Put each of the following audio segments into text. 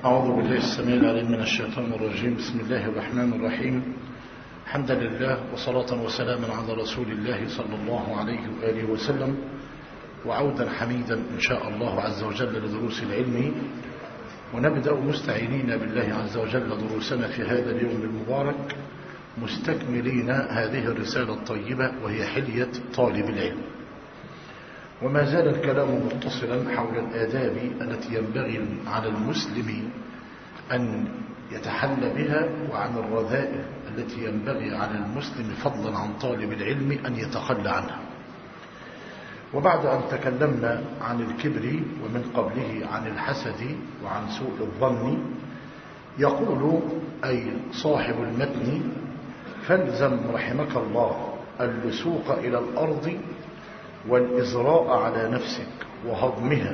أعوذ بالله السميع العليم من الشيطان الرجيم. بسم الله الرحمن الرحيم. حمدا لله وصلاة وسلاما على رسول الله صلى الله عليه وآله وسلم، وعودا حميدا إن شاء الله عز وجل لدروس العلم. ونبدأ مستعينين بالله عز وجل دروسنا في هذا اليوم المبارك، مستكملين هذه الرسالة الطيبة وهي حلية طالب العلم. وما زال الكلام متصلا حول الآداب التي ينبغي على المسلم أن يتحلى بها، وعن الرذائل التي ينبغي على المسلم فضلا عن طالب العلم أن يتخلى عنها. وبعد أن تكلمنا عن الكبر ومن قبله عن الحسد وعن سوء الظن، يقول أي صاحب المتن: فالزم رحمك الله اللسوق إلى الأرض والإزراء على نفسك وهضمها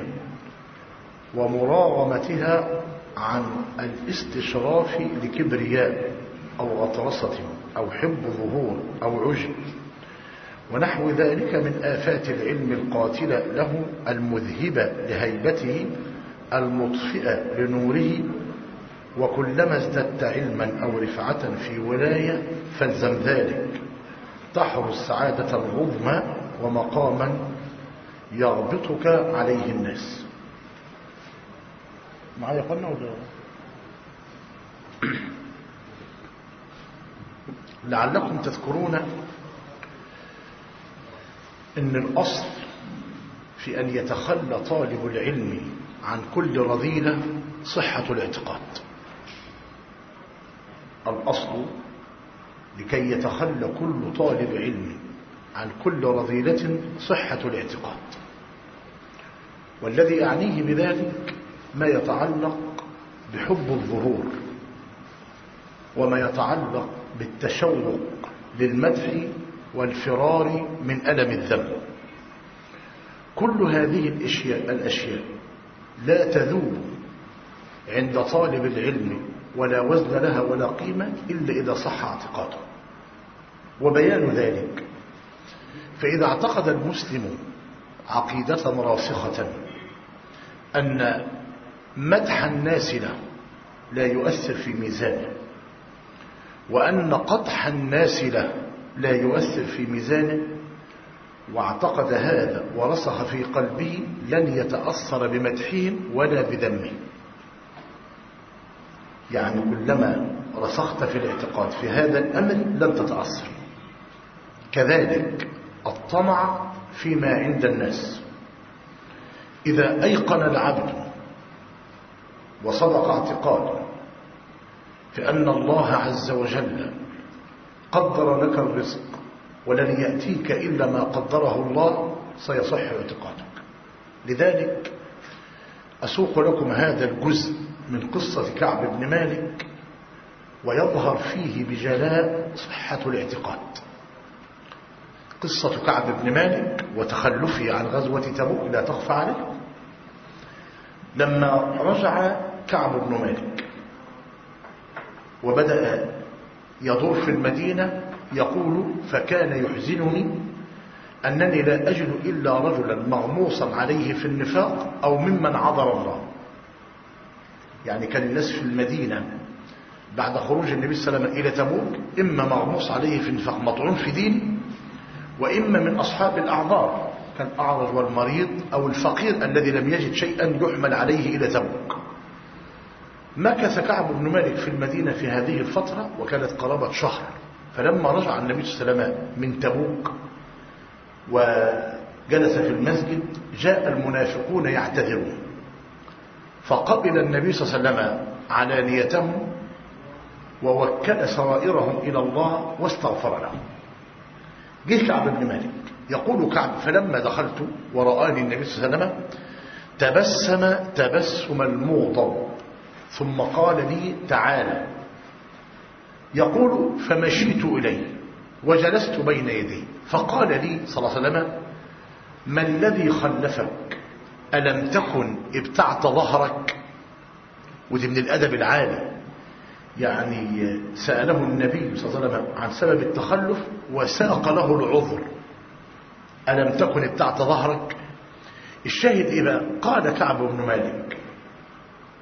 ومراغمتها عن الاستشراف لكبرياء أو غطرسة أو حب ظهور أو عجب ونحو ذلك من آفات العلم القاتلة له، المذهبة لهيبته، المطفئة لنوره. وكلما ازددت علما أو رفعة في ولاية فالزم ذلك، تحرز السعادة العظمى ومقاما يغبطك عليه الناس. معايا قلنا ولا لعلكم تذكرون ان الأصل في أن يتخلى طالب العلم عن كل رذيلة صحة الاعتقاد. الأصل لكي يتخلى كل طالب علم عن كل رذيلة صحة الاعتقاد. والذي أعنيه بذلك ما يتعلق بحب الظهور، وما يتعلق بالتشوق للمدح والفرار من ألم الذنب. كل هذه الأشياء لا تذوب عند طالب العلم ولا وزن لها ولا قيمة إلا إذا صح اعتقاده. وبيان ذلك: فإذا اعتقد المسلم عقيدة راسخة أن مدح الناس له لا يؤثر في ميزانه، وأن قدح الناس له لا يؤثر في ميزانه، واعتقد هذا ورسخ في قلبه، لن يتأثر بمدحهم ولا بذمهم. يعني كلما رسخت في الاعتقاد في هذا الأمر لن تتأثر. كذلك الطمع فيما عند الناس، إذا أيقن العبد وصدق اعتقاده في أن الله عز وجل قدر لك الرزق ولن يأتيك إلا ما قدره الله، سيصح اعتقادك. لذلك أسوق لكم هذا الجزء من قصة كعب بن مالك، ويظهر فيه بجلاء صحة الاعتقاد. قصة كعب بن مالك وتخلفه عن غزوة تبوك لا تخفى عليه. لما رجع كعب بن مالك وبدأ يدور في المدينة يقول: فكان يحزنني أنني لا أجد إلا رجلا مغموصا عليه في النفاق أو ممن عذر الله. يعني كان الناس في المدينة بعد خروج النبي صلى الله عليه وسلم إلى تبوك إما مغموص عليه في النفاق مطعون في دين، وإما من أصحاب الأعذار كالأعرج والمريض أو الفقير الذي لم يجد شيئا يحمل عليه إلى تبوك. مكث كعب بن مالك في المدينة في هذه الفترة وكانت قرابة شهر. فلما رجع النبي صلى الله عليه وسلم من تبوك وجلس في المسجد، جاء المنافقون يعتذرون، فقبل النبي صلى الله عليه وسلم علانيتهم ووكل سرائرهم إلى الله واستغفر لهم. جه كعب بن مالك يقول كعب: فلما دخلت ورآني النبي صلى الله عليه وسلم تبسم تبسم المغضب، ثم قال لي: تعالى. يقول: فمشيت إليه وجلست بين يديه، فقال لي صلى الله عليه وسلم: ما الذي خلفك؟ ألم تكن ابتعت ظهرك؟ ودي من الأدب العالي. يعني سأله النبي صلى الله عليه وسلم عن سبب التخلف وساق له العذر: ألم تكن ابتعت ظهرك؟ الشاهد إيه بقى؟ قال كعب بن مالك: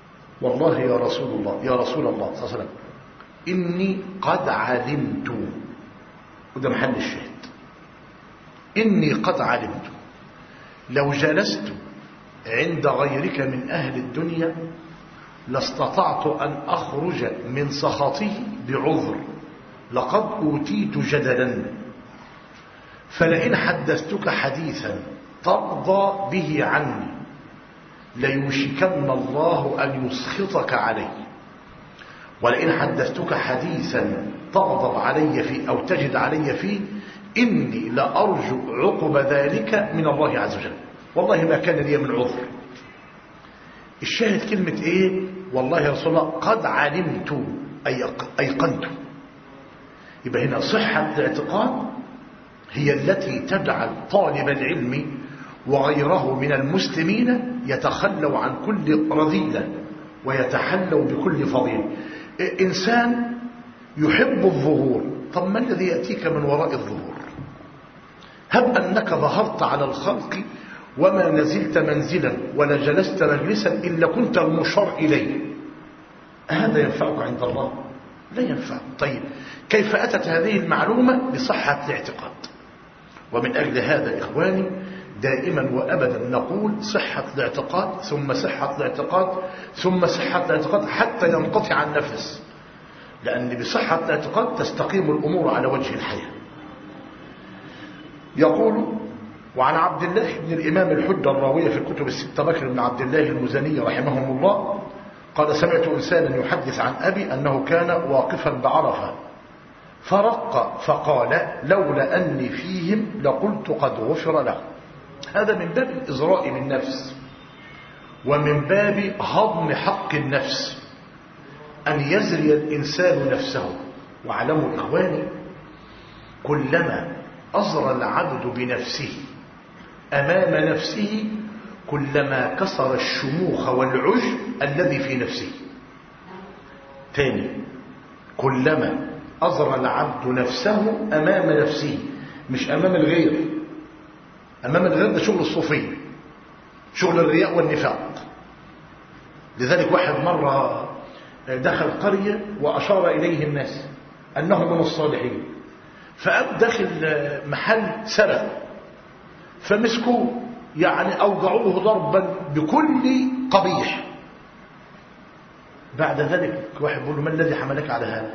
والله يا رسول الله صلى الله عليه وسلم إني قد علمت، وده محل الشهد، إني قد علمت لو جلست عند غيرك من أهل الدنيا لاستطعت أن أخرج من سخطه بعذر، لقد أوتيت جدلا، فلئن حدثتك حديثا ترضى به عني ليوشكن الله أن يسخطك عليه، ولئن حدثتك حديثا تغضب علي فيه أو تجد علي فيه إني لأرجو عقب ذلك من الله عز وجل، والله ما كان لي من عذر. الشاهد كلمة إيه؟ والله يا رسول الله قد علمت، أي أيقنت. يبقى هنا صحة الاعتقاد هي التي تجعل طالب العلم وغيره من المسلمين يتخلوا عن كل رذيلة ويتحلوا بكل فضيلة. إنسان يحب الظهور، طب ما الذي يأتيك من وراء الظهور؟ هب أنك ظهرت على الخلق وما نزلت منزلا ولا جلست مجلسا إلا كنت المشار إليه، هذا ينفعك عند الله؟ لا ينفع. طيب كيف أتت هذه المعلومة؟ بصحة الاعتقاد. ومن أجل هذا إخواني دائما وأبدا نقول صحة الاعتقاد ثم صحة الاعتقاد ثم صحة الاعتقاد حتى ينقطع النفس، لأن بصحة الاعتقاد تستقيم الأمور على وجه الحياة. يقول وعن عبد الله بن الإمام الحجة الراوية في الكتب الستة بكر بن عبد الله المزني رحمهم الله قال سمعت إنسانا يحدث عن أبي أنه كان واقفا بعرفة فرق فقال لولا أني فيهم لقلت قد غفر له. هذا من باب الإزراء بالنفس ومن باب هضم حق النفس، أن يزري الإنسان نفسه. واعلموا إخواني كلما أزرى العبد بنفسه أمام نفسه كلما كسر الشموخ والعجب الذي في نفسه. تاني، كلما أزرى العبد نفسه أمام نفسه، مش أمام الغير. أمام الغير ده شغل الصوفية، شغل الرياء والنفاق. لذلك واحد مرة دخل قرية وأشار إليه الناس أنه من الصالحين، فأب دخل محل سرق فمسكوه، يعني أوضعوه ضربا بكل قبيح. بعد ذلك واحد بيقول له ما الذي حملك على هذا؟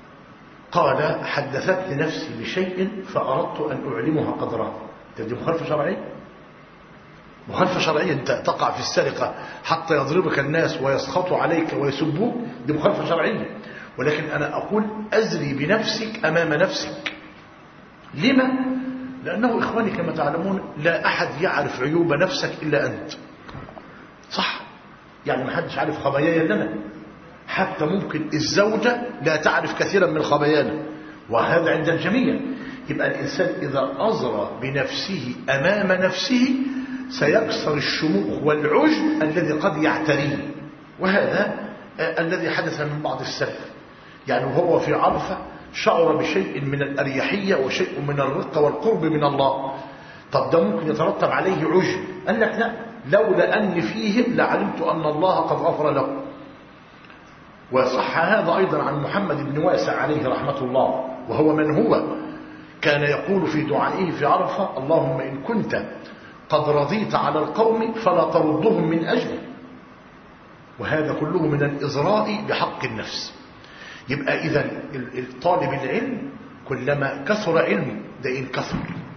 قال حدثتني نفسي بشيء فأردت أن أعلمها قدرها. دي مخالفة شرعية، مخالفة شرعية. أنت تقع في السرقة حتى يضربك الناس ويسخطوا عليك ويسبوك، دي مخالفة شرعية. ولكن أنا أقول أزري بنفسك أمام نفسك. لما؟ لأنه إخواني كما تعلمون لا أحد يعرف عيوب نفسك إلا أنت، صح؟ يعني ما حدش عارف خباياي لنا، حتى ممكن الزوجة لا تعرف كثيرا من خبايانا، وهذا عند الجميع. يبقى الإنسان إذا أزرى بنفسه أمام نفسه سيكسر الشموخ والعجب الذي قد يعتريه. وهذا الذي حدث من بعض السلف، يعني وهو في عرفة شعر بشيء من الأريحية وشيء من الرقة والقرب من الله. طب ده ممكن يترتب عليه عجب، قال لك لا، لولا أني فيهم لعلمت أن الله قد غفر له. وصح هذا أيضا عن محمد بن واسع عليه رحمة الله، وهو من هو كان يقول في دعائه في عرفة اللهم إن كنت قد رضيت على القوم فلا تردهم من أجلي. وهذا كله من الإزراء بحق النفس. يبقى إذن طالب العلم كلما كثر علمه ده إن كثر،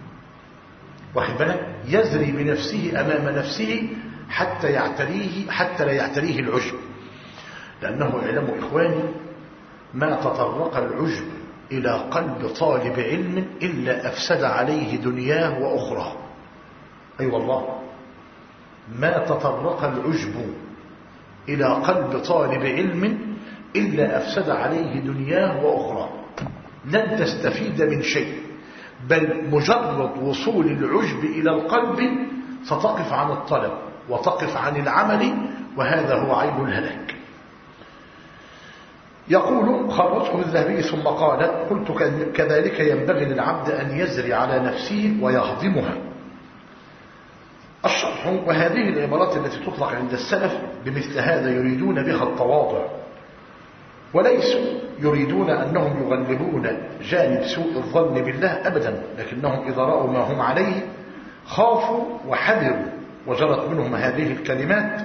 واخد بالك، يزري بنفسه أمام نفسه حتى لا يعتريه العجب. لأنه اعلموا إخواني ما تطرق العجب إلى قلب طالب علم إلا أفسد عليه دنياه وأخراه. أي والله ما تطرق العجب إلى قلب طالب علم إلا أفسد عليه دنياه وأخراه. لن تستفيد من شيء، بل مجرد وصول العجب إلى القلب ستقف عن الطلب وتقف عن العمل، وهذا هو عين الهلاك. يقول خرجه الذهبي ثم قال قلت كذلك ينبغي للعبد أن يزري على نفسه ويهضمها. الشرح يصلحون. وهذه العبارات التي تطلق عند السلف بمثل هذا يريدون بها التواضع، وليسوا يريدون أنهم يغلبون جانب سوء الظن بالله أبدا، لكنهم إذا رأوا ما هم عليه خافوا وحذروا وجرت منهم هذه الكلمات.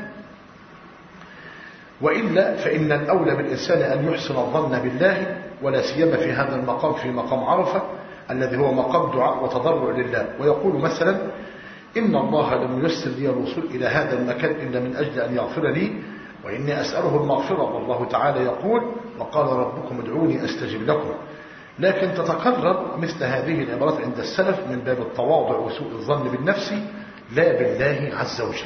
وإلا فإن الأولى بالإنسان أن يحسن الظن بالله، ولا سيما في هذا المقام، في مقام عرفة الذي هو مقام دعاء وتضرع لله. ويقول مثلا: إن الله لم ييسر لي الوصول إلى هذا المكان إلا من أجل أن يغفر لي، وإني أسأله المغفرة. والله تعالى يقول: وقال ربكم ادعوني أستجب لكم. لكن تتكرر مثل هذه العبارات عند السلف من باب التواضع وسوء الظن بالنفس لا بالله عز وجل.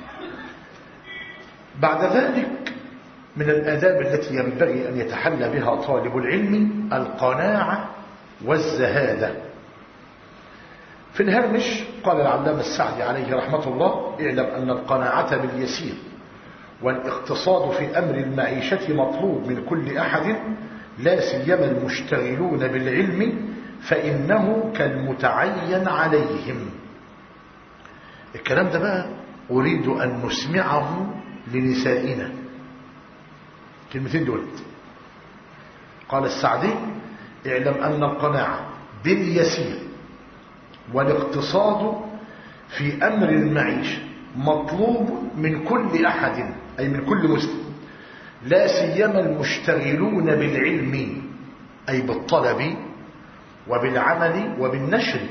بعد ذلك من الآداب التي ينبغي أن يتحلى بها طالب العلم القناعة والزهادة. في الهامش قال العلامة السعدي عليه رحمة الله: اعلم أن القناعة باليسير والاقتصاد في أمر المعيشة مطلوب من كل أحد، لا سيما المشتغلون بالعلم، فإنه كالمتعين عليهم. الكلام ده بقى أريد أن نسمعه لنسائنا. كلمتين دول. قال السعدي: اعلم أن القناعة باليسير والاقتصاد في أمر المعيشة مطلوب من كل أحد، أي من كل مسلم، لا سيما المشتغلون بالعلم، أي بالطلب وبالعمل وبالنشر،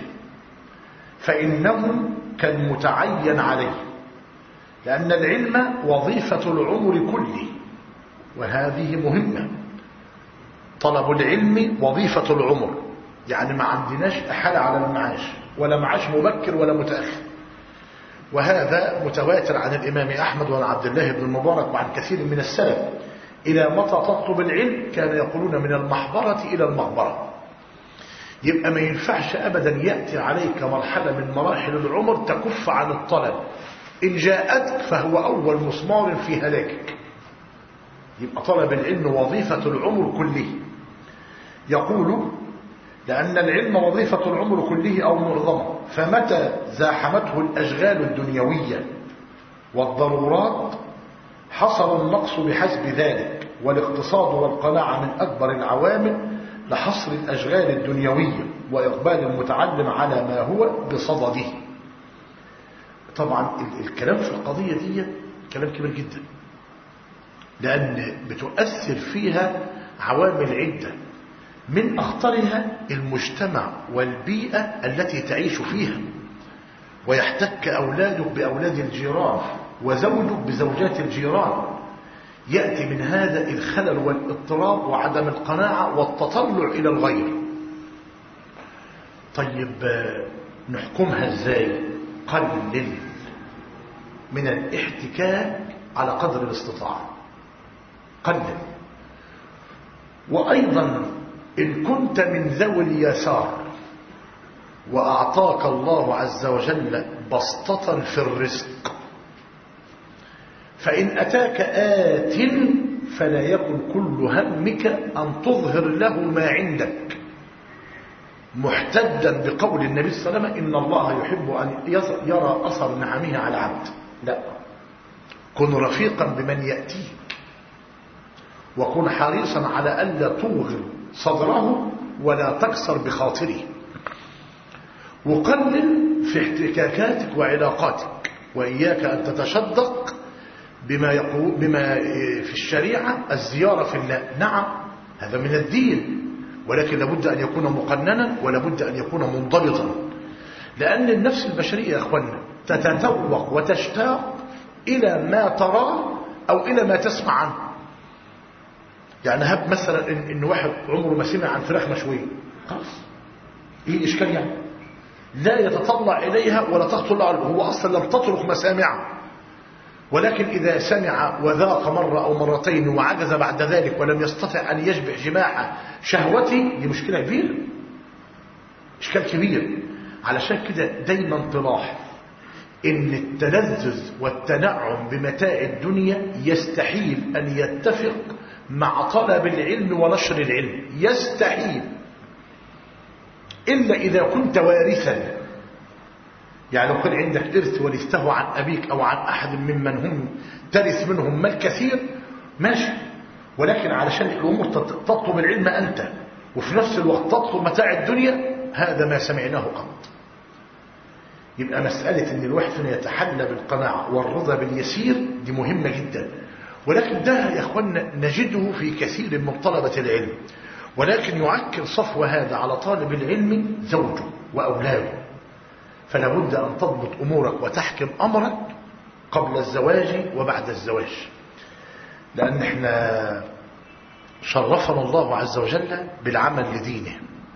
فإنه كالمتعين عليه، لأن العلم وظيفة العمر كله، وهذه مهمة. طلب العلم وظيفة العمر، يعني ما عندناش إحالة على المعاش، ولا معاش مبكر ولا متأخر. وهذا متواتر عن الإمام أحمد وعن عبد الله بن المبارك وعن كثير من السلف. إلى متى تطلب العلم؟ كان يقولون: من المحبرة إلى المغبرة. يبقى ما ينفعش أبدا يأتي عليك مرحلة من مراحل العمر تكف عن الطلب، إن جاءتك فهو أول مسمار في هلاكك. يبقى طلب العلم وظيفة العمر كله. يقول: لأن العلم وظيفة العمر كله أو معظمه، فمتى زاحمته الأشغال الدنيوية والضرورات حصل النقص بحسب ذلك. والاقتصاد والقناعة من أكبر العوامل لحصر الأشغال الدنيوية وإقبال المتعلم على ما هو بصدده. طبعا الكلام في القضية دي كلام كبير جدا، لأن بتؤثر فيها عوامل عدة، من أخطرها المجتمع والبيئة التي تعيش فيها، ويحتك أولادك بأولاد الجيران، وزوجك بزوجات الجيران. يأتي من هذا الخلل والاضطراب وعدم القناعة والتطلع إلى الغير. طيب نحكمها ازاي؟ قلل من الاحتكاك على قدر الاستطاعة، قلل. وأيضا إن كنت من ذوي اليسار وأعطاك الله عز وجل بسطة في الرزق، فإن أتاك آت فلا يكن كل همك أن تظهر له ما عندك، محتجا بقول النبي صلى الله عليه وسلم: إن الله يحب أن يرى أثر نعمه على عبد. لا، كن رفيقا بمن يأتيك، وكن حريصا على ألا توغل صدره ولا تكسر بخاطره. وقلل في احتكاكاتك وعلاقاتك، وإياك أن تتشدق بما في الشريعة الزيارة في الله. نعم هذا من الدين، ولكن لابد أن يكون مقننا، ولابد أن يكون منضبطا، لأن النفس البشرية يا أخوانا تتذوق وتشتاق إلى ما تراه أو إلى ما تسمع عنه. يعني هب مثلا إن واحد عمره ما سمع عن فراخ مشوية، خلاص إيه إشكال يعني؟ لا يتطلع إليها ولا تخطر له، هو أصلا لم تطرق مسامعه. ولكن إذا سمع وذاق مرة أو مرتين وعجز بعد ذلك ولم يستطع أن يشبع جماع شهوته، دي مشكلة كبيرة، إشكال كبير. علشان كده دايما تلاحظ إن التلذذ والتنعم بمتاع الدنيا يستحيل أن يتفق مع طلب العلم ونشر العلم، يستحيل، إلا إذا كنت وارثا يعني لو كان عندك إرث ورثته عن أبيك أو عن أحد ممن هم ترث منهم مال كثير ماشي، ولكن علشان الأمور تطلب العلم أنت وفي نفس الوقت تطلب متاع الدنيا، هذا ما سمعناه قط. يبقى مسألة أن الواحد فينا يتحلى بالقناعة والرضا باليسير دي مهمة جدا، ولكن ده يا أخوانا نجده في كثير من طلبة العلم، ولكن يعكر صفو هذا على طالب العلم زوجه وأولاده. فلا بد أن تضبط أمورك وتحكم أمرك قبل الزواج وبعد الزواج، لأن احنا شرفنا الله عز وجل بالعمل لدينه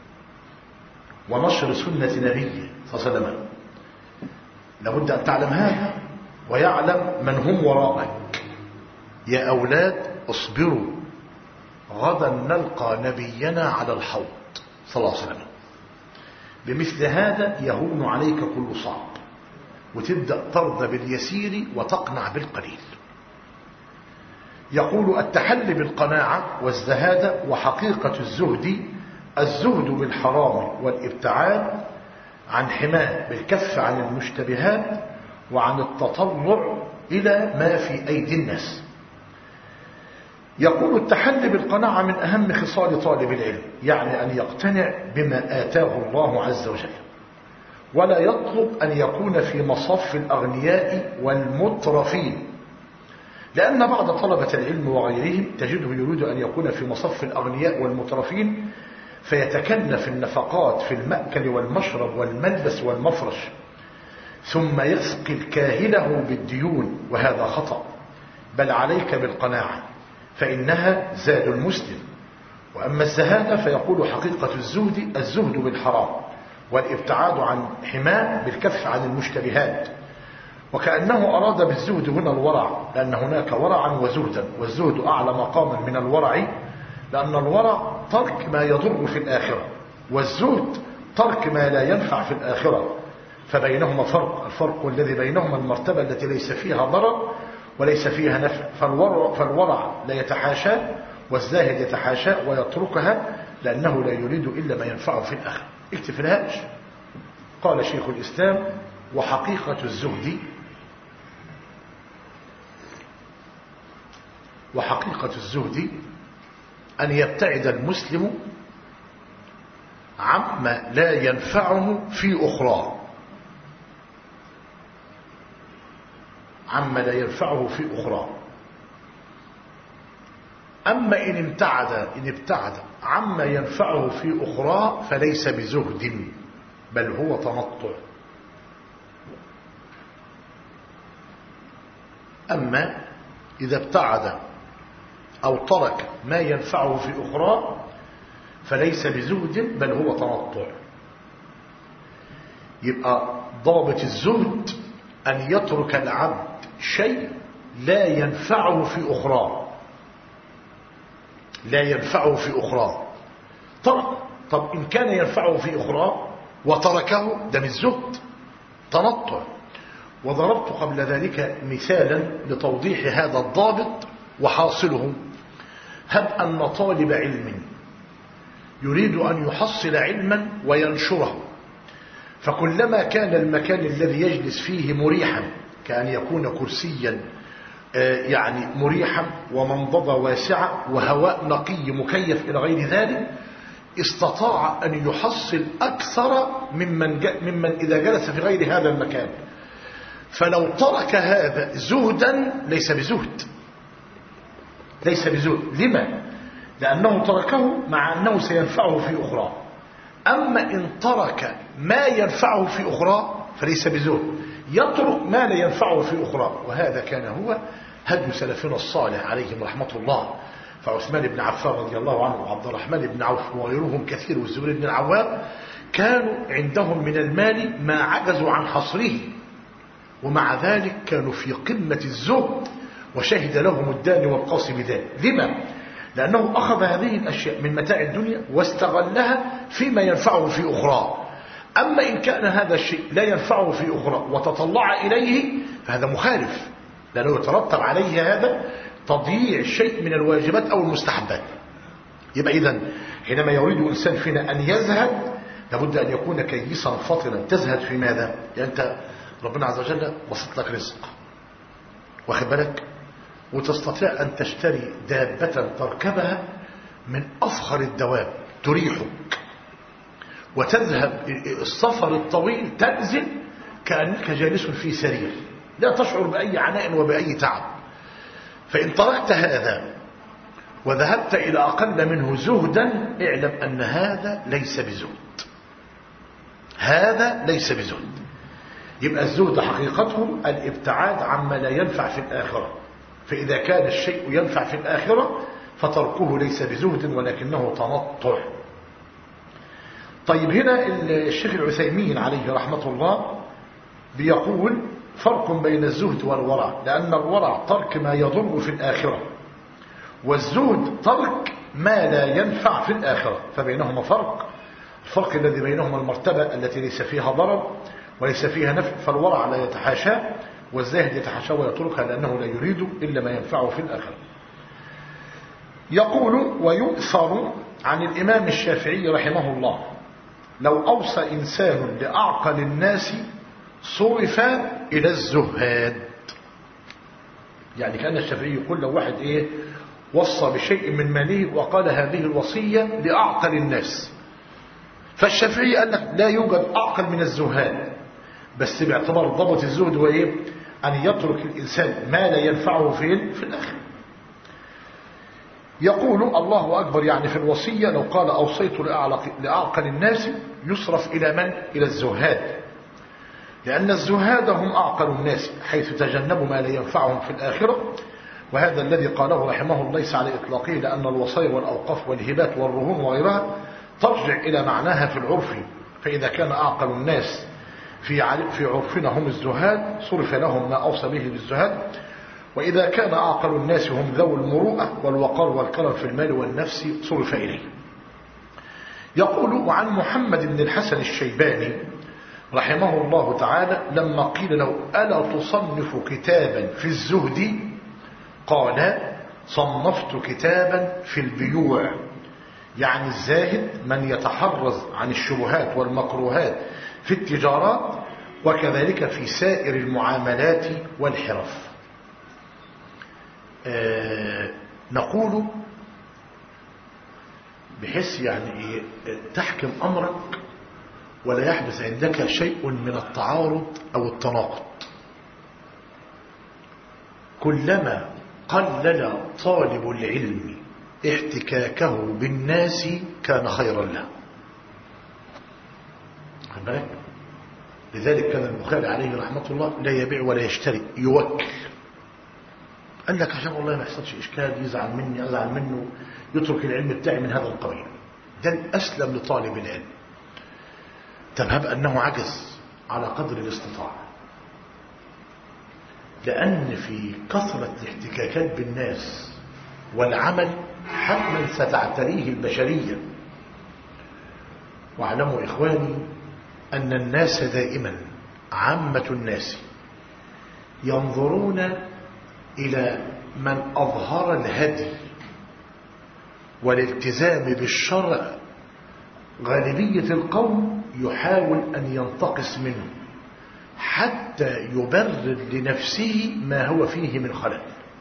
ونشر سنة نبيه صلى الله عليه وسلم. لابد أن تعلم هذا ويعلم من هم وراءك. يا أولاد اصبروا، غدا نلقى نبينا على الحوض صلى الله عليه وسلم. بمثل هذا يهون عليك كل صعب، وتبدأ ترضى باليسير وتقنع بالقليل. يقول التحلي بالقناعة والزهادة وحقيقة الزهد بالحرام والابتعاد عن حماه بالكف عن المشتبهات وعن التطلع إلى ما في أيدي الناس. يقول التحلي بالقناعة من أهم خصال طالب العلم، يعني أن يقتنع بما آتاه الله عز وجل، ولا يطلب أن يكون في مصف الأغنياء والمترفين، لأن بعض طلبة العلم وغيرهم تجده يريد أن يكون في مصف الأغنياء والمترفين، فيتكلف النفقات في المأكل والمشرب والملبس والمفرش، ثم يثقل كاهله بالديون، وهذا خطأ. بل عليك بالقناعة فإنها زاد المسلم. وأما الزهادة فيقول حقيقة الزهد بالحرام والابتعاد عن حماه بالكف عن المشتبهات، وكأنه أراد بالزهد هنا الورع، لأن هناك ورعا وزهدا، والزهد أعلى مقاما من الورع، لأن الورع ترك ما يضر في الآخرة، والزهد ترك ما لا ينفع في الآخرة، فبينهما فرق. الفرق الذي بينهما المرتبة التي ليس فيها ضرر وليس فيها نفع. فالورع لا يتحاشى، والزاهد يتحاشى ويتركها، لأنه لا يريد إلا ما ينفعه في الآخرة. اكتب في الهامش. قال شيخ الإسلام وحقيقة الزهد أن يبتعد المسلم عما لا ينفعه في أخرى، أما إن ابتعد عما ينفعه في أخرى فليس بزهد، بل هو تنطع. أما إذا ابتعد أو ترك ما ينفعه في أخرى فليس بزهد، بل هو تنطع. يبقى ضابط الزهد أن يترك العبد شيء لا ينفعه في أخرى، ترك. طب إن كان ينفعه في أخرى وتركه، ده من الزهد، تنطع. وضربت قبل ذلك مثالا لتوضيح هذا الضابط وحاصله. هب أن طالب علم يريد أن يحصل علما وينشره، فكلما كان المكان الذي يجلس فيه مريحا، كأن يكون كرسيا يعني مريحا ومنضدة واسعة وهواء نقي مكيف إلى غير ذلك، استطاع أن يحصل أكثر ممن إذا جلس في غير هذا المكان. فلو ترك هذا زهدا ليس بزهد. لما؟ لأنه تركه مع أنه سينفعه في أخرى. أما إن ترك ما ينفعه في أخرى فليس بزهد، يترك ما لا ينفعه في أخرى. وهذا كان هو هدي سلفنا الصالح عليهم رحمة الله. فعثمان بن عفان رضي الله عنه وعبد الرحمن بن عوف وغيرهم كثير والزبير بن العوام كانوا عندهم من المال ما عجزوا عن حصره، ومع ذلك كانوا في قمة الزهد، وشهد لهم الداني والقاصي بذلك. لما؟ لأنه أخذ هذه الأشياء من متاع الدنيا واستغلها فيما ينفعه في أخرى. أما إن كان هذا الشيء لا ينفعه في أخرى وتطلع إليه فهذا مخالف، لأنه يترتب عليه هذا تضييع شيء من الواجبات أو المستحبات. يبقى إذن حينما يريد إنسان فينا أن يزهد لابد أن يكون كيسا فطنا. تزهد في ماذا؟ يعني أنت ربنا عز وجل بسط لك رزق، واخد بالك، وتستطيع أن تشتري دابة تركبها من أفخر الدواب تريحك، وتذهب السفر الطويل تنزل كأنك جالس في سرير، لا تشعر بأي عناء وبأي تعب. فإن تركت هذا وذهبت إلى أقل منه زهدا، اعلم أن هذا ليس بزهد، هذا ليس بزهد. يبقى الزهد حقيقته الابتعاد عما لا ينفع في الآخرة. فإذا كان الشيء ينفع في الآخرة فتركه ليس بزهد ولكنه تنطع. طيب هنا الشيخ العثيمين عليه رحمة الله بيقول فرق بين الزهد والورع، لأن الورع ترك ما يضر في الآخرة، والزهد ترك ما لا ينفع في الآخرة، فبينهما فرق. الفرق الذي بينهما المرتبة التي ليس فيها ضرر وليس فيها نفع، فالورع لا يتحاشى، والزاهد يتحاشى ويتركها لأنه لا يريد إلا ما ينفعه في الآخرة. يقول ويؤثر عن الإمام الشافعي رحمه الله لو أوصى إنسان لأعقل الناس صرف إلى الزهاد. يعني كأن الشافعي يقول لو واحد وصى بشيء من ماله وقال هذه الوصية لأعقل الناس، فالشافعي قال لك لا يوجد أعقل من الزهاد، بس باعتبار ضبط الزهد هو أن يترك الإنسان ما لا ينفعه في الآخر. يقول الله أكبر، يعني في الوصية لو قال أوصيت لأعقل الناس يصرف إلى من؟ إلى الزهاد، لأن الزهاد هم أعقل الناس حيث تجنبوا ما لا ينفعهم في الآخرة. وهذا الذي قاله رحمه الله ليس على إطلاقه، لأن الوصايا والأوقاف والهبات والرهون وغيرها ترجع إلى معناها في العرف. فإذا كان أعقل الناس في عرفنا هم الزهاد صرف لهم ما أوصى به بالزهاد، وإذا كان أعقل الناس هم ذو المروءة والوقار والكرم في المال والنفس صرف إليه. يقول وعن محمد بن الحسن الشيباني رحمه الله تعالى لما قيل له ألا تصنف كتابا في الزهد؟ قال صنفت كتابا في البيوع، يعني الزاهد من يتحرز عن الشبهات والمكروهات في التجارات، وكذلك في سائر المعاملات والحرف. نقول بحيث يعني تحكم أمرك ولا يحدث عندك شيء من التعارض أو التناقض. كلما قلل طالب العلم احتكاكه بالناس كان خيرا له. لذلك كان البخاري عليه رحمة الله لا يبيع ولا يشتري، يوكل. قال لك عشان والله ما يحصلش إشكال، يزعل مني أزعل منه، يترك العلم بتاعي من هذا القبيل. ده الأسلم لطالب العلم. تذهب أنه عجز على قدر الاستطاعة، لأن في كثرة الاحتكاكات بالناس والعمل حتما ستعتريه البشرية. واعلموا إخواني أن الناس دائما عامة الناس ينظرون إلى من أظهر الهدي والالتزام بالشرع. غالبية القوم يحاول أن ينتقص منه حتى يبرر لنفسه ما هو فيه من خلل.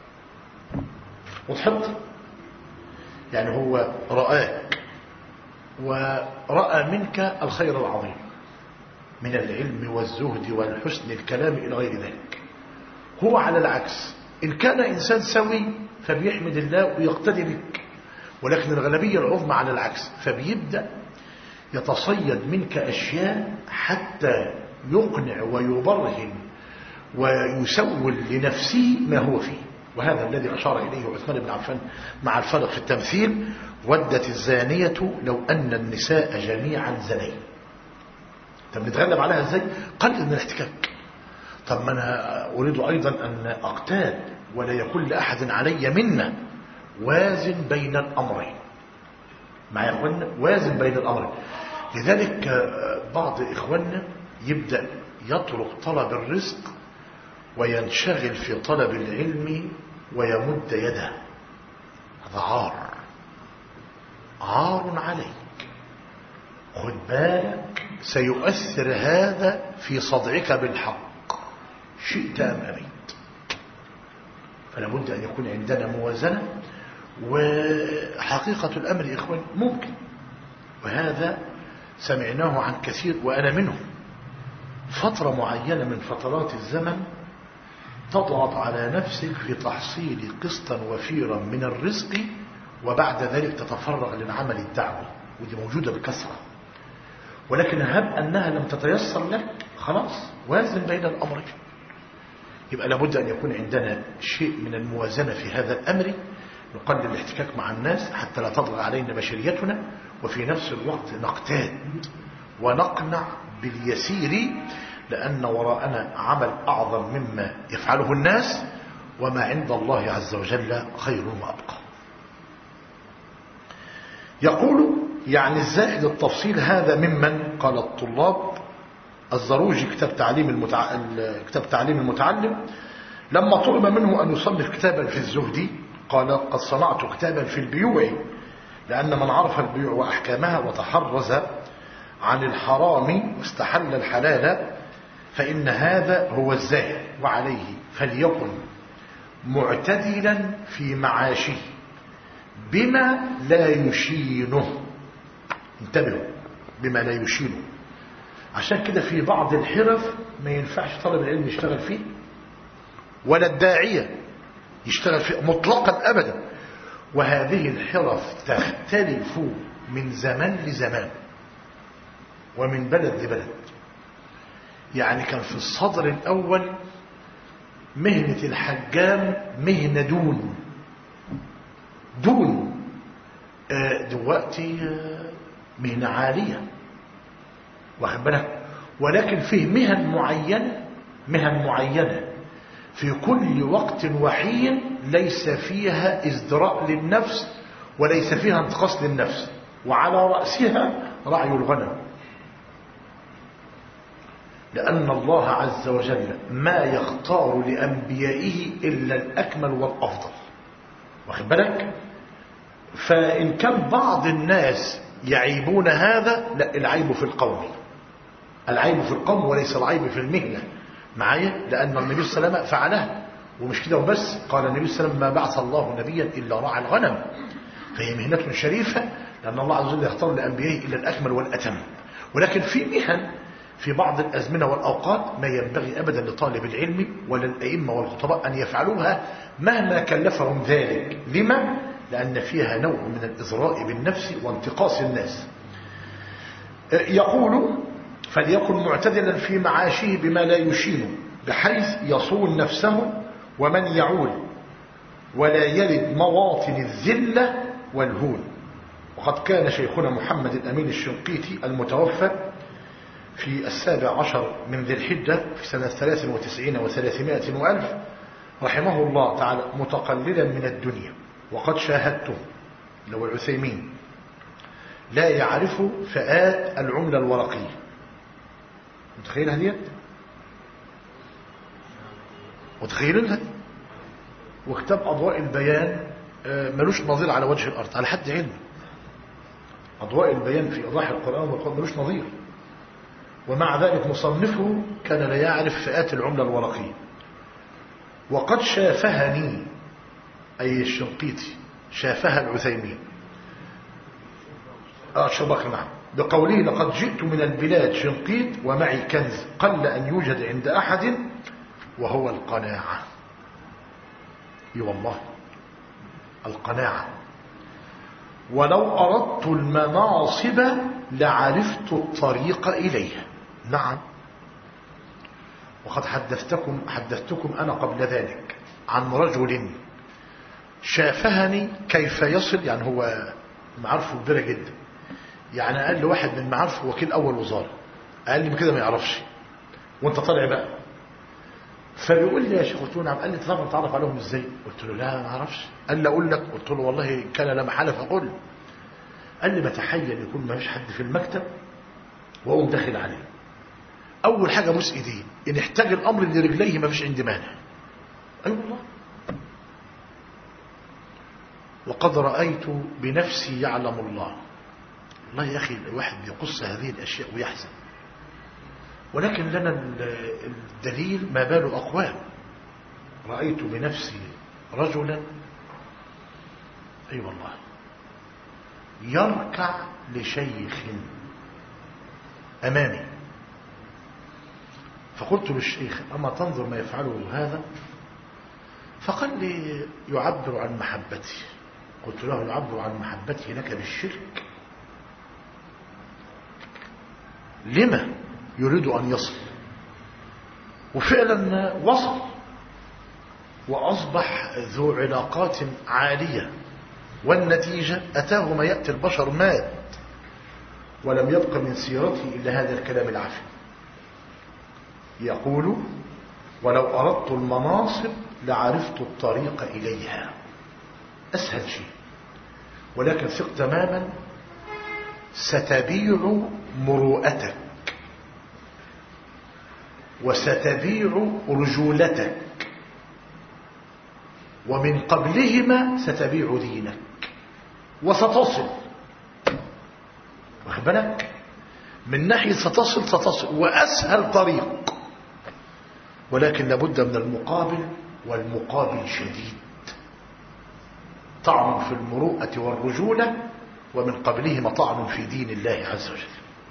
وتحط يعني هو رآك ورأى منك الخير العظيم من العلم والزهد والحسن الكلام إلى غير ذلك. هو على العكس، إن كان إنسان سوي فبيحمد الله ويقتدي بك، ولكن الغالبية العظمى على العكس، فبيبدأ يتصيد منك أشياء حتى يقنع ويبرهن ويسول لنفسه ما هو فيه. وهذا الذي أشار إليه عثمان بن عفان مع الفرق في التمثيل: ودت الزانية لو أن النساء جميعا زنين. طب نتغلب عليها ازاي؟ قلل من الاحتكاك. طب ما أنا أريد أيضا أن أقتاد ولا يكون لأحد علي منة. وازن بين الأمرين مع إخواننا، وازن بين الأمرين. لذلك بعض إخواننا يبدأ يترك طلب الرزق وينشغل في طلب العلم ويمد يده. هذا عار عليك. خد بالك سيؤثر هذا في صدعك بالحق شئت أم أبيت. فلا بد أن يكون عندنا موازنة. وحقيقة الأمر يا إخوان ممكن، وهذا سمعناه عن كثير وأنا منهم، فترة معينة من فترات الزمن تضغط على نفسك في تحصيل قسطا وفيرا من الرزق، وبعد ذلك تتفرغ للعمل الدعوي، ودي موجودة بكثرة. ولكن هب أنها لم تتيسر لك، خلاص وازن بين الأمرين. يبقى لابد أن يكون عندنا شيء من الموازنة في هذا الأمر، نقلل الاحتكاك مع الناس حتى لا تضغط علينا بشريتنا، وفي نفس الوقت نقتاد ونقنع باليسير، لأن وراءنا عمل أعظم مما يفعله الناس، وما عند الله عز وجل خير وأبقى. يقول يعني الزائد التفصيل هذا ممن قال الطلاب الزروجي كتاب تعليم المتعلم لما طلب منه أن يصنف كتابا في الزهد قال قد صنعت كتابا في البيوع، لأن من عرف البيوع وأحكامها وتحرز عن الحرام واستحل الحلال فإن هذا هو الزاهد، وعليه فليكن معتدلا في معاشه بما لا يشينه. انتبهوا، بما لا يشينه. عشان كده في بعض الحرف ما ينفعش طالب العلم يشتغل فيه، ولا الداعية يشتغل فيه مطلقا أبدا. وهذه الحرف تختلف من زمان لزمان ومن بلد لبلد. يعني كان في الصدر الأول مهنة الحجام مهنة دون دلوقتي مهنة عالية، واخد بالك. ولكن فيه مهن معينة في كل وقت وحين ليس فيها ازدراء للنفس وليس فيها انتقاص للنفس، وعلى رأسها رعي الغنم. لأن الله عز وجل ما يختار لأنبيائه إلا الأكمل والأفضل، واخد بالك. فإن كان بعض الناس يعيبون هذا، لا، العيب في القوم، العيب في القوم وليس العيب في المهنة معايا. لأن النبي صلى الله عليه وسلم فعلها، ومش كده وبس. قال النبي صلى الله عليه وسلم ما بعث الله نبيا إلا راعى الغنم. فهي مهنة شريفة، لأن الله عز وجل يختار لأنبيائه إلا الأكمل والأتم. ولكن في مهن في بعض الأزمنة والأوقات ما ينبغي أبدا لطالب العلم ولا الأئمة والخطباء أن يفعلوها مهما كلفهم ذلك. لما؟ لأن فيها نوع من الإزراء بالنفس وانتقاص الناس. يقول فليكن معتدلا في معاشه بما لا يشين، بحيث يصون نفسه ومن يعول، ولا يرد مواطن الذلة والهون. وقد كان شيخنا محمد الأمين الشنقيطي المتوفى في 17 من ذي الحجة في سنة 93 و300 وألف رحمه الله تعالى متقللا من الدنيا، وقد شاهدته لو العثيمين لا يعرف فئات العملة الورقية. متخيلها ديت؟ متخيلها؟ وكتاب أضواء البيان ملوش نظير على وجه الأرض على حد علمي. أضواء البيان في إيضاح القرآن والقرآن ملوش نظير، ومع ذلك مصنفه كان لا يعرف فئات العملة الورقية. وقد شافهني أي الشنقيطي شافها العثيمين شبك نعم بقوله لقد جئت من البلاد شنقيط ومعي كنز قل أن يوجد عند أحد وهو القناعة. والله القناعة. ولو أردت المناصب لعرفت الطريق إليها. نعم. وقد حدثتكم أنا قبل ذلك عن رجل شافهني كيف يصل، يعني هو معرفه كبيرة جدا، يعني قال لي واحد من معارفه وكيل أول وزارة، قال لي كده ما يعرفش وانت طالع بقى. فبيقول لي يا شيخ، قلت له نعم. قال لي تعرف عليهم ازاي؟ قلت له لا ما اعرفش. قال لي اقول لك؟ قلت له والله كان لا محاله فقل. قال لي بتحيل يكون ما فيش حد في المكتب واقوم داخل عليه، اول حاجه ابوس ايديه، ان احتاج الامر لرجليه ما فيش عندي مانع. اي والله. وقد رايت بنفسي يعلم الله والله يا أخي الواحد بيقص هذه الأشياء ويحزن، ولكن لنا الدليل ما بال أقوام. رأيت بنفسي رجلا أي والله يركع لشيخ أمامي، فقلت للشيخ أما تنظر ما يفعله هذا؟ فقال لي يعبر عن محبتي. قلت له يعبر عن محبتي لك بالشرك؟ لما يريد أن يصل؟ وفعلا وصل وأصبح ذو علاقات عالية، والنتيجة أتاه ما يأتي البشر مات، ولم يبق من سيرته إلا هذا الكلام العفن. يقول ولو أردت المناصب لعرفت الطريق إليها، أسهل شيء، ولكن ثق تماما ستبيع مروءتك وستبيع رجولتك، ومن قبلهما ستبيع دينك وستصل. واخد بالك؟ من ناحية ستصل وأسهل طريق، ولكن لابد من المقابل، والمقابل شديد، طعن في المروءة والرجولة، ومن قبلهما طعن في دين الله عز وجل.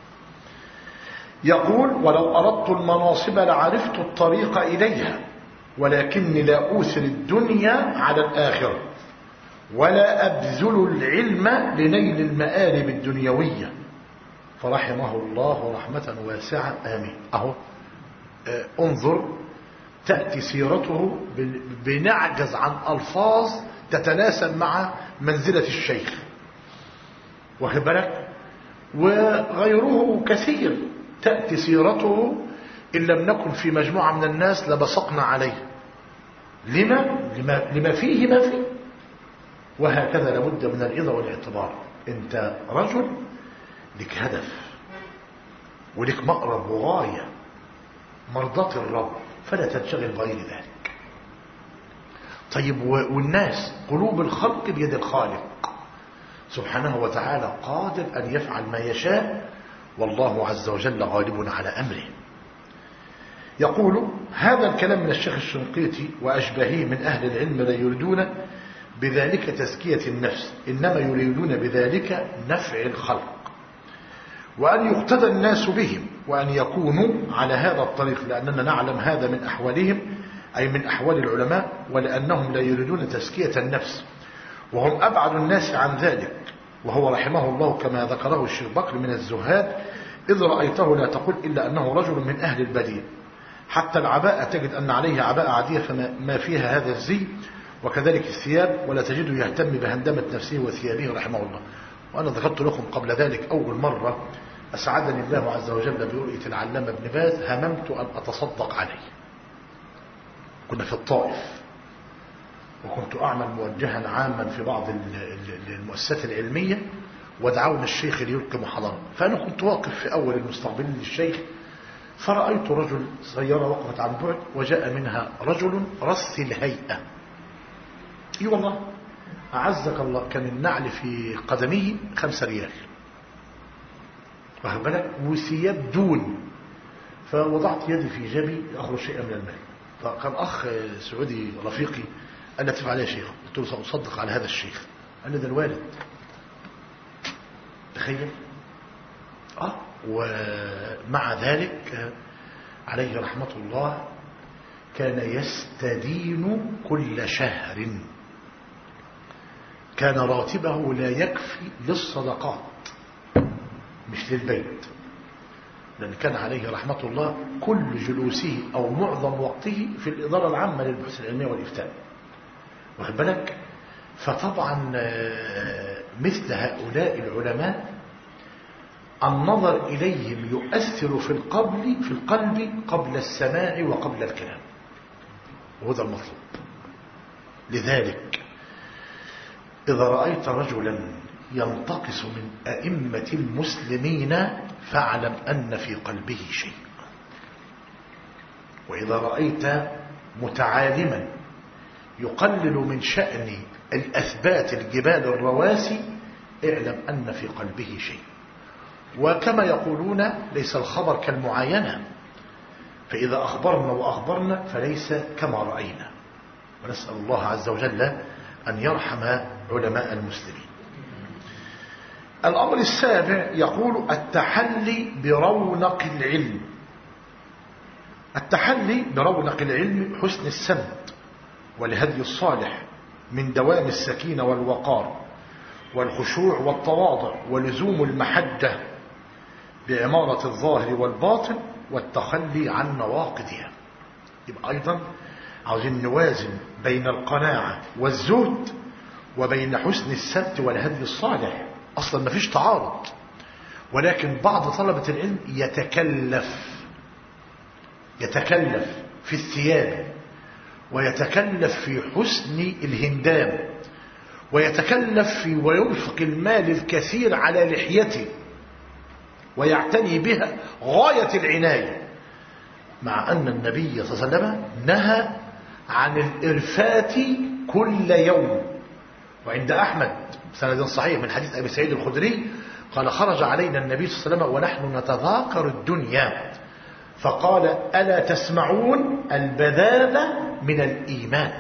يقول ولو أردت المناصب لعرفت الطريق إليها، ولكني لا أوثر الدنيا على الآخرة، ولا أبذل العلم لنيل المآرب الدنيوية. فرحمه الله رحمة واسعة، آمين. أهو انظر، تأتي سيرته بنعجز عن ألفاظ تتناسب مع منزلة الشيخ، واخد بالك؟ وغيره كثير تأتي سيرته إن لم نكن في مجموعة من الناس لبصقنا عليه. لما فيه ما فيه. وهكذا لابد من الإضاءة والاعتبار. أنت رجل لك هدف ولك مقرب وغاية، مرضاة الرب، فلا تنشغل بغير ذلك. طيب والناس قلوب الخلق بيد الخالق سبحانه وتعالى، قادر أن يفعل ما يشاء، والله عز وجل غالب على أمره. يقول هذا الكلام من الشيخ الشنقيطي وأشباهه من أهل العلم لا يريدون بذلك تزكية النفس، إنما يريدون بذلك نفع الخلق، وأن يقتدى الناس بهم، وأن يكونوا على هذا الطريق، لأننا نعلم هذا من أحوالهم، أي من أحوال العلماء، ولأنهم لا يريدون تزكية النفس، وهم أبعد الناس عن ذلك. وهو رحمه الله كما ذكره الشيخ بكر من الزهاد، إذ رأيته لا تقول إلا أنه رجل من أهل البديع، حتى العباءة تجد أن عليه عباءة عادية فما فيها هذا الزي، وكذلك الثياب، ولا تجده يهتم بهندمة نفسه وثيابه رحمه الله. وأنا ذكرت لكم قبل ذلك أول مرة أسعدني الله عز وجل برؤية العلامة ابن باز، هممت أن أتصدق عليه. كنا في الطائف، وكنت أعمل موجها عاما في بعض المؤسسات العلمية، ودعونا الشيخ ليلقي محاضرة، فأنا كنت واقف في أول المستقبلين للشيخ، فرأيت رجل سيارة وقفت عن بعد، وجاء منها رجل رث الهيئة. اي والله أعزك الله، كان النعل في قدمه 5 ريال، واخد بالك، وثياب دون. فوضعت يدي في جيبي لأخرج شيئا من المال، فكان أخ سعودي رفيقي قال لي تفعل يا شيخ؟ قلت له سأصدق على هذا الشيخ. قال لي ده الوالد. تخيل. ومع ذلك عليه رحمة الله كان يستدين كل شهر، كان راتبه لا يكفي للصدقات مش للبيت، لأن كان عليه رحمة الله كل جلوسه أو معظم وقته في الإدارة العامة للبحوث العلمية والإفتاء، واخد بالك؟ فطبعا مثل هؤلاء العلماء النظر إليهم يؤثر في القلب قبل السماع وقبل الكلام، وهذا المطلوب. لذلك إذا رأيت رجلا ينتقص من أئمة المسلمين فاعلم أن في قلبه شيء، وإذا رأيت متعالما يقلل من شأن الأثبات الجبال الرواسي اعلم أن في قلبه شيء. وكما يقولون ليس الخبر كالمعاينة، فإذا أخبرنا وأخبرنا فليس كما رأينا. ونسأل الله عز وجل أن يرحم علماء المسلمين. الأمر السابع يقول التحلي برونق العلم. التحلي برونق العلم حسن السمت والهدي الصالح من دوام السكينة والوقار والخشوع والتواضع ولزوم المحجة بعمارة الظاهر والباطن والتخلي عن نواقضها. يبقى أيضا عاوزين نوازن بين القناعة والزهد وبين حسن السمت والهدي الصالح. أصلا ما فيش تعارض، ولكن بعض طلبة العلم يتكلف في الثياب، ويتكلف في حسن الهندام، ويتكلف في وينفق المال الكثير على لحيته ويعتني بها غاية العناية، مع أن النبي صلى الله عليه وسلم نهى عن الإرفات كل يوم. وعند أحمد بسند صحيح من حديث أبي سعيد الخدري قال خرج علينا النبي صلى الله عليه وسلم ونحن نتذاكر الدنيا فقال ألا تسمعون البذاذة من الإيمان.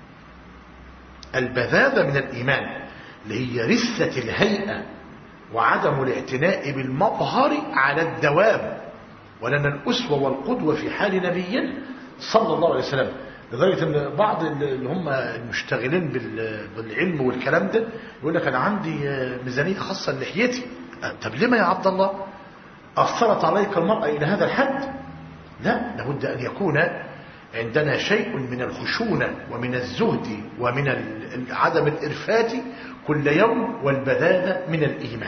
البذاذة من الإيمان اللي هي رثة الهيئة وعدم الاعتناء بالمظهر على الدوام، ولنا الأسوة والقدوة في حال نبينا صلى الله عليه وسلم. لدرجة ان بعض اللي هم المشتغلين بالعلم والكلام ده يقول لك انا عندي ميزانية خاصة لحيتي. طب لما يا عبد الله أثرت عليك المرأة إلى هذا الحد؟ لا، لابد أن يكون عندنا شيء من الخشونة ومن الزهد ومن عدم الإرفات كل يوم والبذاذة من الإيمان.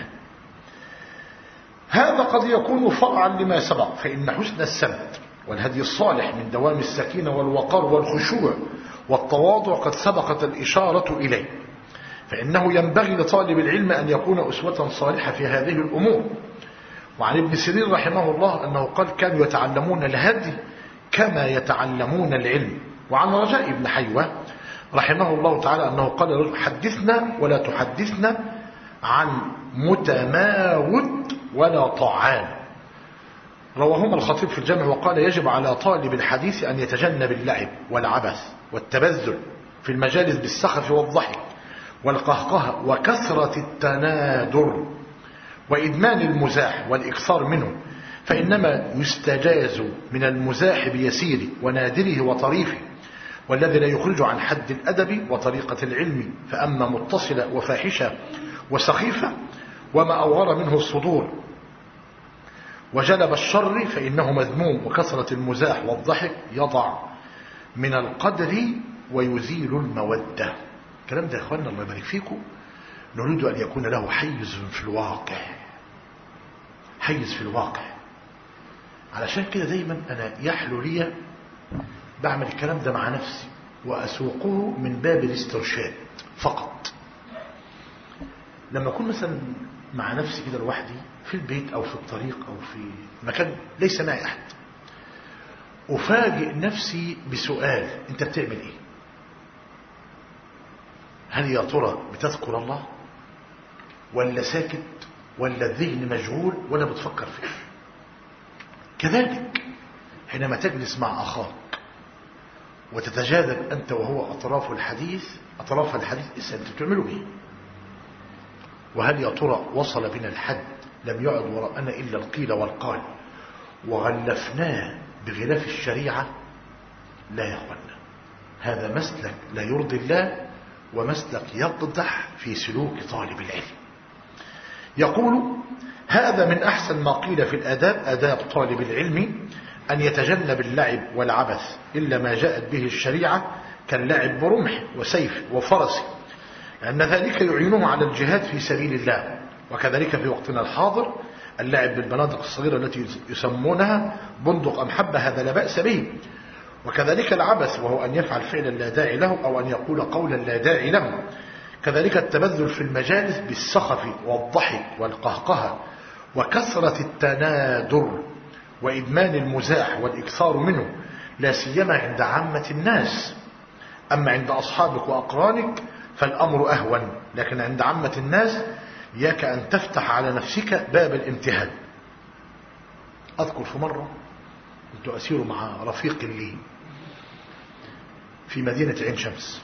هذا قد يكون فرعا لما سبق، فإن حسن السمت والهدي الصالح من دوام السكينة والوقار والخشوع والتواضع قد سبقت الإشارة إليه، فإنه ينبغي لطالب العلم أن يكون أسوة صالحة في هذه الأمور. وعن ابن سيرين رحمه الله أنه قال كانوا يتعلمون الهدي كما يتعلمون العلم. وعن رجاء بن حيوة رحمه الله تعالى أنه قال حدثنا ولا تحدثنا عن متماود ولا طعان، رواهما الخطيب في الجامع وقال يجب على طالب الحديث أن يتجنب اللعب والعبث والتبذل في المجالس بالسخف والضحك والقهقه وكثرة التنادر وإدمان المزاح والإكثار منه، فإنما يستجاز من المزاح بيسيره ونادره وطريفه، والذي لا يخرج عن حد الأدب وطريقة العلم، فأما متصلة وفاحشة وسخيفة وما أوغر منه الصدور وجلب الشر فإنه مذموم. وكثرة المزاح والضحك يضع من القدر ويزيل المودة. الكلام ده يا إخواننا الله يبارك فيكم نريد أن يكون له حيز في الواقع، حيز في الواقع. علشان كده دايما أنا يحلو لي بعمل الكلام ده مع نفسي وأسوقه من باب الاسترشاد فقط. لما أكون مثلا مع نفسي كده لوحدي في البيت أو في الطريق أو في مكان ليس معي أحد، أفاجئ نفسي بسؤال: أنت بتعمل إيه؟ هل يا ترى بتذكر الله ولا ساكت ولا الذهن مشغول ولا بتفكر فيه؟ كذلك حينما تجلس مع أخاك وتتجاذب أنت وهو أطراف الحديث أنت بتعملوا إيه؟ وهل يا ترى وصل بنا الحد لم يعد وراءنا إلا القيل والقال وغلفناه بغلاف الشريعة؟ لا يا أخوانا، هذا مسلك لا يرضي الله ومسلك يقدح في سلوك طالب العلم. يقول: هذا من أحسن ما قيل في الآداب، آداب طالب العلم أن يتجنب اللعب والعبث إلا ما جاءت به الشريعة كاللعب برمح وسيف وفرس، لأن ذلك يعينه على الجهاد في سبيل الله. وكذلك في وقتنا الحاضر اللعب بالبنادق الصغيرة التي يسمونها بندق أم حبة، هذا لا بأس به. وكذلك العبث وهو أن يفعل فعلا لا داعي له أو أن يقول قولا لا داعي له. كذلك التبذل في المجالس بالسخف والضحك والقهقه وكثرة التنادر وإدمان المزاح والإكثار منه، لا سيما عند عامة الناس. أما عند أصحابك وأقرانك فالأمر أهون، لكن عند عامة الناس إياك أن تفتح على نفسك باب الامتهان. أذكر في مرة كنت أسير مع رفيق لي في مدينة عين شمس،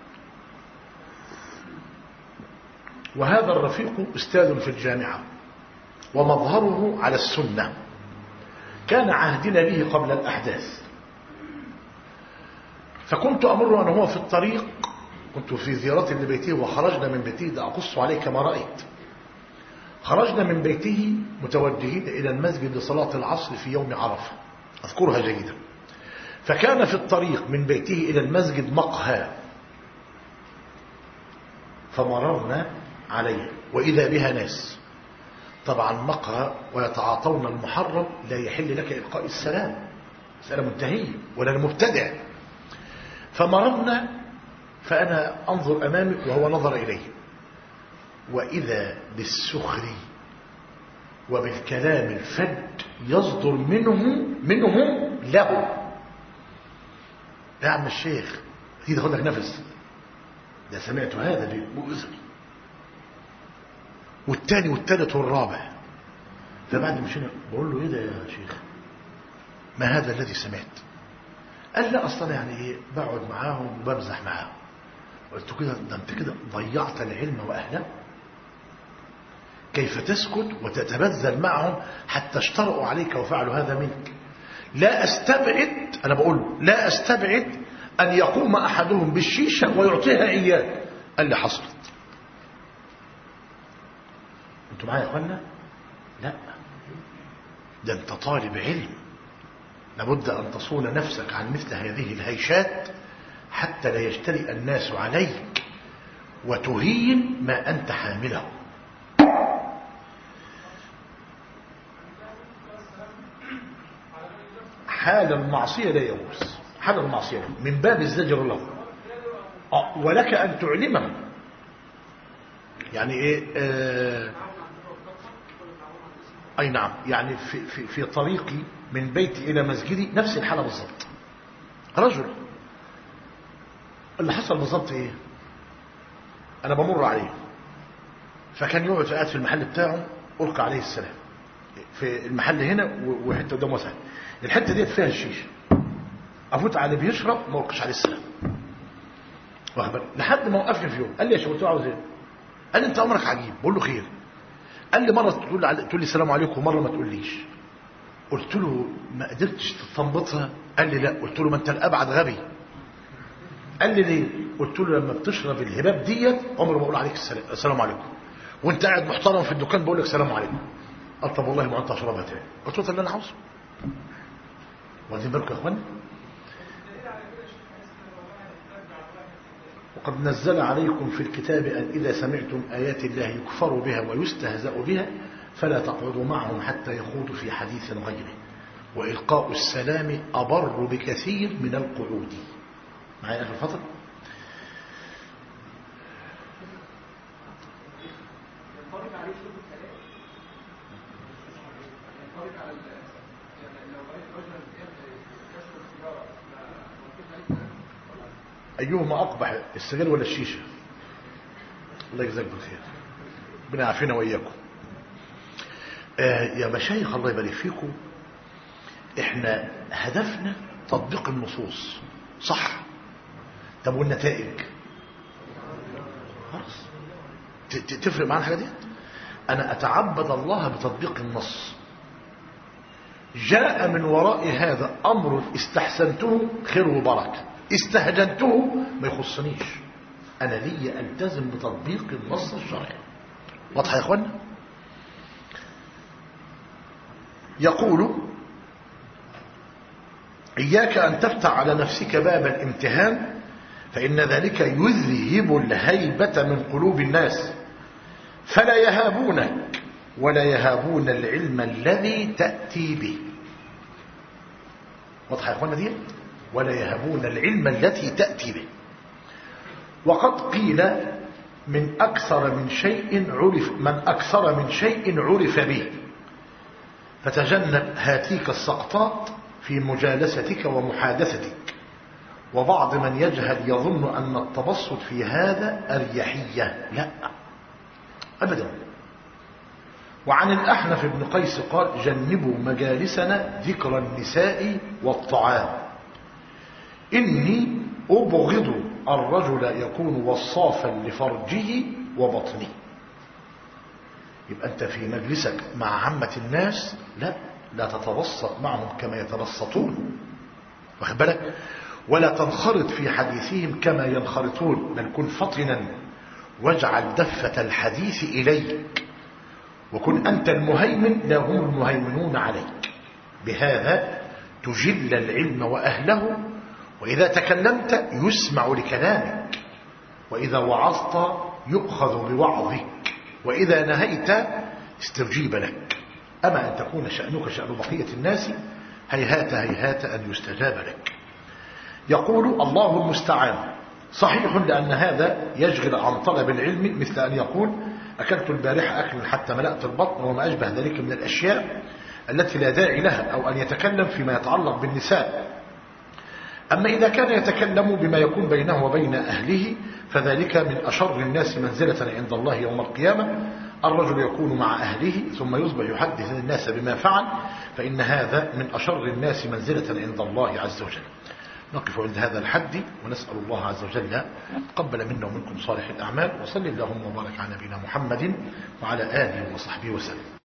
وهذا الرفيق أستاذ في الجامعة ومظهره على السنة، كان عهدنا به قبل الأحداث. فكنت أمر أنا هو في الطريق، كنت في زيارة لبيته وخرجنا من بيته، ده أقص عليك ما رأيت. خرجنا من بيته متوجهين إلى المسجد لصلاة العصر في يوم عرفة، أذكرها جيدا. فكان في الطريق من بيته إلى المسجد مقهى، فمررنا عليه وإذا بها ناس، طبعا مقهى ويتعاطون المحرم، لا يحل لك إلقاء السلام، مسألة منتهية ولا المبتدع. فمررنا، فأنا أنظر أمامي وهو نظر إليه، وإذا بالسخري وبالكلام الفج يصدر منه له. يا عم الشيخ كده خد لك نفس، ده سمعت هذا بأذني، والتاني والتالت والرابع. فبعد مشينا بقول له ايه ده يا شيخ، ما هذا الذي سمعت؟ قال لا اصلا يعني ايه، بقعد معاهم وبمزح معاهم. قلت كده ده انت كده ضيعت العلم واهله، كيف تسكت وتتبذل معهم حتى اشتروا عليك وفعلوا هذا منك؟ لا استبعد، انا بقول لا استبعد ان يقوم احدهم بالشيشه ويعطيها اياه. قال لي حصلت. انتوا معايا يا اخوانا؟ لا، ده انت طالب علم، لابد ان تصون نفسك عن مثل هذه الهيشات حتى لا يجترئ الناس عليك وتهين ما انت حامله. حال المعصية لا يجوز، حال المعصية من باب الزجر له، ولك أن تعلمه. يعني إيه؟ أي نعم، يعني في طريقي من بيتي إلى مسجدي نفس الحالة بالضبط. رجل اللي حصل بالضبط إيه، أنا بمر عليه، فكان يقعد قاعد في المحل بتاعه، ألقى عليه السلام في المحل هنا وحته قدام وسهل، الحته ديت فيها الشيشه، افوت على اللي بيشرب ما القش عليه السلام، واخد بالك؟ لحد ما وقفني في يوم قال لي يا شيخ، قلت له عاوز ايه؟ قال لي انت امرك عجيب. بقول له خير. قال لي مره تقول لي السلام عليكم ومره ما تقوليش. قلت له ما قدرتش تستنبطها؟ قال لي لا. قلت له ما انت الابعد غبي. قال لي ليه؟ قلت له لما بتشرب الهباب ديت عمري ما بقول عليك السلام عليكم، وانت قاعد محترم في الدكان بقول لك السلام عليكم. قال طب والله ما انت اشربها تاني. قلت له ده اللي انا عاوزه. واخدين بالكم يا اخوان؟ وقد نزل عليكم في الكتاب أن إذا سمعتم آيات الله يكفر بها ويستهزأ بها فلا تقعدوا معهم حتى يخوضوا في حديث غيره، وإلقاء السلام أبر بكثير من القعود. معايا آخر الفترة؟ أيهما أقبح، السجاير ولا الشيشة؟ الله يجزاك بالخير، ربنا يعافينا وإياكم. يا مشايخ الله يبارك فيكم، احنا هدفنا تطبيق النصوص صح. طب والنتائج خلاص تفرق معنا الحاجة دي؟ أنا أتعبد الله بتطبيق النص، جاء من وراء هذا أمر استحسنته خير وبركة، استهجنته ما يخصنيش، أنا لي ألتزم بتطبيق النص الشرعي. واضح يا أخوانا؟ يقول إياك أن تفتح على نفسك باب الامتهان فإن ذلك يذهب الهيبة من قلوب الناس فلا يهابونك ولا يهابون العلم الذي تأتي به. واضح يا أخوانا دي؟ ولا يهابون العلم التي تأتي به. وقد قيل من أكثر من شيء عرف به، فتجنب هاتيك السقطات في مجالستك ومحادثتك. وبعض من يجهل يظن أن التبسط في هذا أريحية، لا، أبدا. وعن الأحنف بن قيس قال جنبوا مجالسنا ذكر النساء والطعام، إني أبغض الرجل يكون وصافا لفرجه وبطنه. يبقى أنت في مجلسك مع عامة الناس لا تتبسط معهم كما يتبسطون، واخد بالك، ولا تنخرط في حديثهم كما ينخرطون، بل كن فطنا واجعل دفة الحديث إليك، وكن أنت المهيمن لا هم المهيمنون عليك. بهذا تجل العلم وأهله، وإذا تكلمت يسمع لكلامك، وإذا وعظت يؤخذ بوعظك، وإذا نهيت استجيب لك. أما أن تكون شأنك شأن بقية الناس هيهات هيهات أن يستجاب لك. يقول الله المستعان. صحيح، لأن هذا يشغل عن طلب العلم، مثل أن يقول أكلت البارحة أكلا حتى ملأت البطن وما أشبه ذلك من الأشياء التي لا داعي لها، أو أن يتكلم فيما يتعلق بالنساء. أما إذا كان يتكلم بما يكون بينه وبين أهله فذلك من أشر الناس منزلة عند الله يوم القيامة. الرجل يكون مع أهله ثم يصبح يحدث الناس بما فعل، فإن هذا من أشر الناس منزلة عند الله عز وجل. نقف عند هذا الحد، ونسأل الله عز وجل تقبل منا ومنكم صالح الأعمال، وصل اللهم وبارك على نبينا محمد وعلى آله وصحبه وسلم.